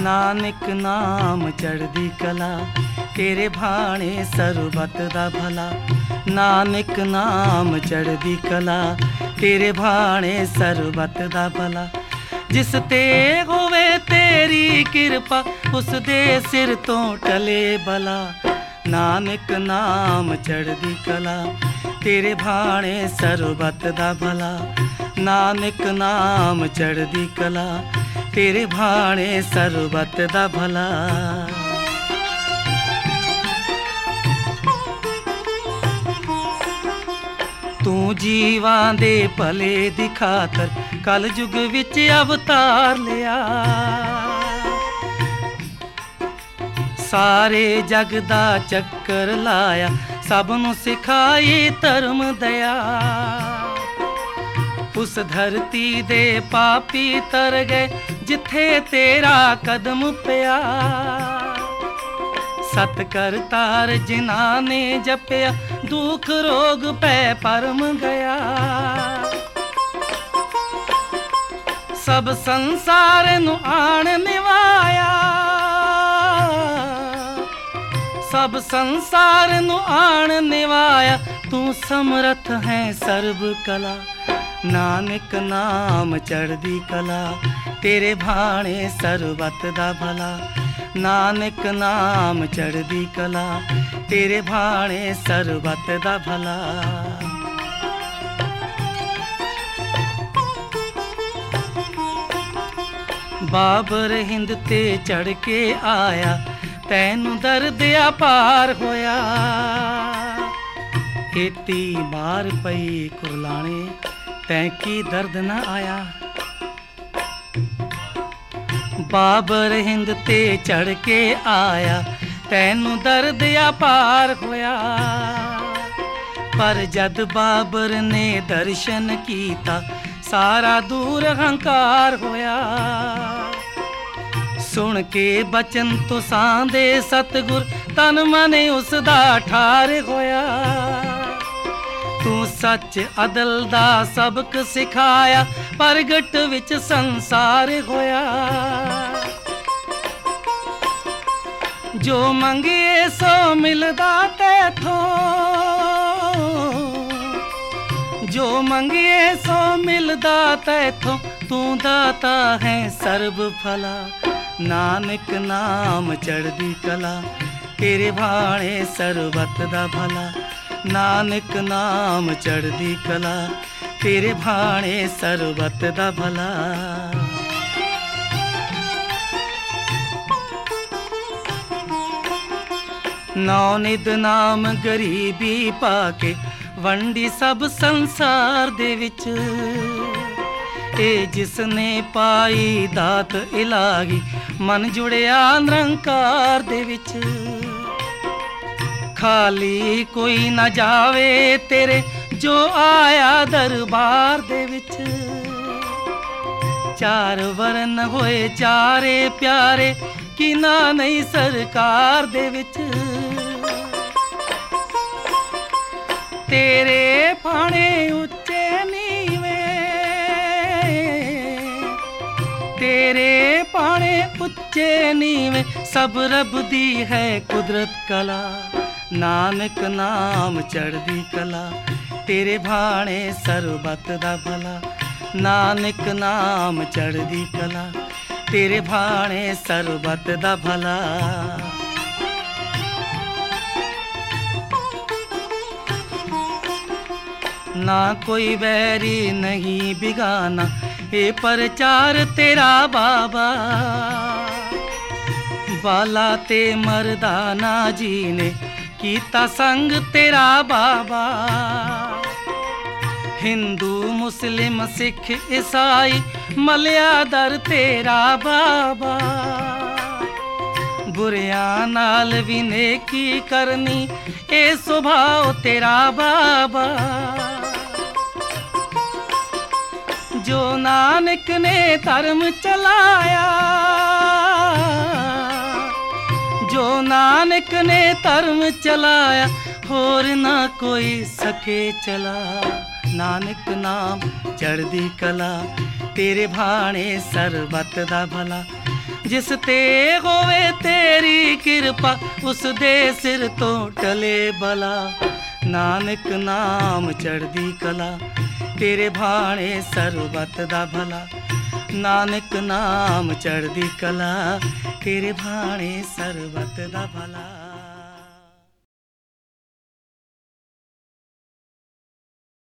ਨਾਨਕ ਨਾਮ ਚੜ੍ਹਦੀ ਕਲਾ, ਤੇਰੇ ਭਾਣੇ ਸਰਬੱਤ ਦਾ ਭਲਾ। ਨਾਨਕ ਨਾਮ ਚੜ੍ਹਦੀ ਕਲਾ, ਤੇਰੇ ਭਾਣੇ ਸਰਬੱਤ ਦਾ ਭਲਾ। ਜਿਸ ਤੇ ਹੋਵੇ ਤੇਰੀ ਕਿਰਪਾ, ਉਸ ਦੇ ਸਿਰ ਤੋਂ ਟਲੇ ਬਲਾ। ਨਾਨਕ ਨਾਮ ਚੜ੍ਹਦੀ ਕਲਾ, ਤੇਰੇ ਭਾਣੇ ਸਰਬੱਤ ਦਾ ਭਲਾ। ਨਾਨਕ ਨਾਮ ਚੜ੍ਹਦੀ ਕਲਾ, ਤੇਰੇ ਭਾਣੇ ਸਰਬੱਤ ਦਾ ਭਲਾ। ਤੂੰ ਜੀਵਾਂ ਦੇ ਭਲੇ ਦੀ ਖਾਤਰ ਕਲ ਯੁਗ ਵਿੱਚ ਅਵਤਾਰ ਲਿਆ। ਸਾਰੇ ਜਗ ਦਾ ਚੱਕਰ ਲਾਇਆ, ਸਭ ਨੂੰ ਸਿਖਾਈ ਧਰਮ ਦਇਆ। ਉਸ ਧਰਤੀ ਦੇ ਪਾਪੀ ਤਰ ਗਏ, ਜਿੱਥੇ ਤੇਰਾ ਕਦਮ ਪਿਆ। ਸਤ ਕਰਤਾਰ ਜਿਨ੍ਹਾਂ ਨੇ ਜਪਿਆ, ਦੁੱਖ ਰੋਗ ਪੈ ਪਰਮ ਗਿਆ। ਸਭ ਸੰਸਾਰ ਨੂੰ ਆਣ ਨਿਵਾਇਆ, ਸਭ ਸੰਸਾਰ ਨੂੰ ਆਣ ਨਿਵਾਇਆ। ਤੂੰ ਸਮਰੱਥ ਹੈ ਸਰਬ ਕਲਾ। ਨਾਨਕ ਨਾਮ ਚੜ੍ਹਦੀ ਕਲਾ, ਤੇਰੇ ਭਾਣੇ ਸਰਬੱਤ ਦਾ ਭਲਾ। ਨਾਨਕ ਨਾਮ ਚੜ੍ਹਦੀ ਕਲਾ, ਤੇਰੇ ਭਾਣੇ ਸਰਬੱਤ ਦਾ ਭਲਾ। ਬਾਬਰ ਹਿੰਦ ਤੇ ਚੜ੍ਹ ਕੇ ਆਇਆ, ਤੈਨੂੰ ਦਰਦ ਅਪਾਰ ਹੋਇਆ। ਏਤੀ ਮਾਰ ਪਈ ਕੁਰਲਾਣੇ, ਤੈਂ ਕੀ ਦਰਦ ਨਾ ਆਇਆ। ਬਾਬਰ ਹਿੰਦ ਤੇ ਚੜ੍ਹ ਕੇ ਆਇਆ, ਤੈਨੂੰ ਦਰਦ ਅਪਾਰ ਹੋਇਆ। ਪਰ ਜਦ ਬਾਬਰ ਨੇ ਦਰਸ਼ਨ ਕੀਤਾ, ਸਾਰਾ ਦੂਰ ਹੰਕਾਰ ਹੋਇਆ। ਸੁਣ ਕੇ ਬਚਨ ਤੁਸਾਂ ਦੇ ਸਤਿਗੁਰ, ਤਨ ਮਨ ਉਸ ਦਾ ਠਾਰ ਹੋਇਆ। ਤੂੰ ਸੱਚ ਅਦਲ ਦਾ ਸਬਕ ਸਿਖਾਇਆ, ਪ੍ਰਗਟ ਵਿੱਚ ਸੰਸਾਰ ਹੋਇਆ। ਜੋ ਮੰਗੀਏ ਸੋ ਮਿਲਦਾ ਤੈਥੋਂ, ਜੋ ਮੰਗੀਏ ਸੋ ਮਿਲਦਾ ਤੈਥੋਂ। ਤੂੰ ਦਾਤਾ ਹੈ ਸਰਬ ਭਲਾ। ਨਾਨਕ ਨਾਮ ਚੜ੍ਹਦੀ ਕਲਾ, ਤੇਰੇ ਭਾਣੇ ਸਰਬੱਤ ਦਾ ਭਲਾ। ਨਾਨਕ ਨਾਮ ਚੜ੍ਹਦੀ ਕਲਾ, ਤੇਰੇ ਭਾਣੇ ਸਰਬੱਤ ਦਾ ਭਲਾ। ਨੌ ਨਿਧ ਨਾਮ ਗਰੀਬੀ ਪਾ ਕੇ, ਵੰਡੀ ਸਭ ਸੰਸਾਰ ਦੇ ਵਿੱਚ। ਇਹ ਜਿਸ ਨੇ ਪਾਈ ਦਾਤ ਇਲਾਹੀ, ਮਨ ਜੁੜਿਆ ਨਿਰੰਕਾਰ ਦੇ ਵਿੱਚ। ਖਾਲੀ ਕੋਈ ਨਾ ਜਾਵੇ ਤੇਰੇ, ਜੋ ਆਇਆ ਦਰਬਾਰ ਦੇ ਵਿੱਚ। ਚਾਰ ਵਰਨ ਹੋਏ ਚਾਰੇ ਪਿਆਰੇ, ਕਿਨਾ ਨਹੀਂ ਸਰਕਾਰ ਦੇ ਵਿੱਚ। ਤੇਰੇ ਭਾਣੇ ਉੱਚੇ ਨੀਵੇਂ, ਤੇਰੇ ਭਾਣੇ ਉੱਚੇ ਨੀਵੇਂ। ਸਭ ਰੱਬ ਦੀ ਹੈ ਕੁਦਰਤ ਕਲਾ। ਨਾਨਕ ਨਾਮ ਚੜ੍ਹਦੀ ਕਲਾ, ਤੇਰੇ ਭਾਣੇ ਸਰਬੱਤ ਦਾ ਭਲਾ। ਨਾਨਕ ਨਾਮ ਚੜ੍ਹਦੀ ਕਲਾ, ਤੇਰੇ ਭਾਣੇ ਸਰਬੱਤ ਦਾ ਭਲਾ। ਨਾ ਕੋਈ ਵੈਰੀ ਨਹੀਂ ਬਿਗਾਨਾ, ਇਹ ਪ੍ਰਚਾਰ ਤੇਰਾ ਬਾਬਾ। ਬਾਲਾ ਤੇ ਮਰਦਾਨਾ ਜੀ ਨੇ ਕੀਤਾ ਸੰਗ ਤੇਰਾ ਬਾਬਾ। ਹਿੰਦੂ ਮੁਸਲਿਮ ਸਿੱਖ ਈਸਾਈ, ਮਲਿਆ ਦਰ ਤੇਰਾ ਬਾਬਾ। ਬੁਰਿਆਂ ਨਾਲ ਵੀ ਨੇਕੀ ਕਰਨੀ, ਇਹ ਸੁਭਾਅ ਤੇਰਾ ਬਾਬਾ। ਜੋ ਨਾਨਕ ਨੇ ਧਰਮ ਚਲਾਇਆ, ਜੋ ਨਾਨਕ ਨੇ ਧਰਮ ਚਲਾਇਆ, ਹੋਰ ਨਾ ਕੋਈ ਸਕੇ ਚਲਾ। ਨਾਨਕ ਨਾਮ ਚੜ੍ਹਦੀ ਕਲਾ, ਤੇਰੇ ਭਾਣੇ ਸਰਬੱਤ ਦਾ ਭਲਾ। ਜਿਸ ਤੇ ਹੋਵੇ ਤੇਰੀ ਕਿਰਪਾ ਉਸ ਦੇ ਸਿਰ ਤੋਂ ਟਲੇ ਬਲਾ। ਨਾਨਕ ਨਾਮ ਚੜ੍ਹਦੀ ਕਲਾ ਤੇਰੇ ਭਾਣੇ ਸਰਬੱਤ ਦਾ ਭਲਾ। ਨਾਨਕ ਨਾਮ ਚੜ੍ਹਦੀ ਕਲਾ ਤੇਰੇ ਭਾਣੇ ਸਰਬੱਤ ਦਾ ਭਲਾ।